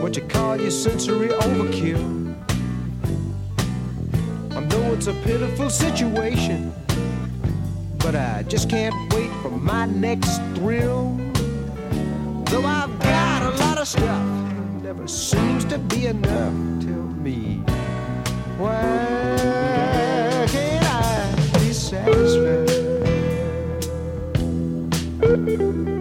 what you call your sensory overkill. I know it's a pitiful situation, but I just can't wait for my next thrill. Though I've got a lot of stuff, never seems to be enough. Tell me, why can't I be satisfied?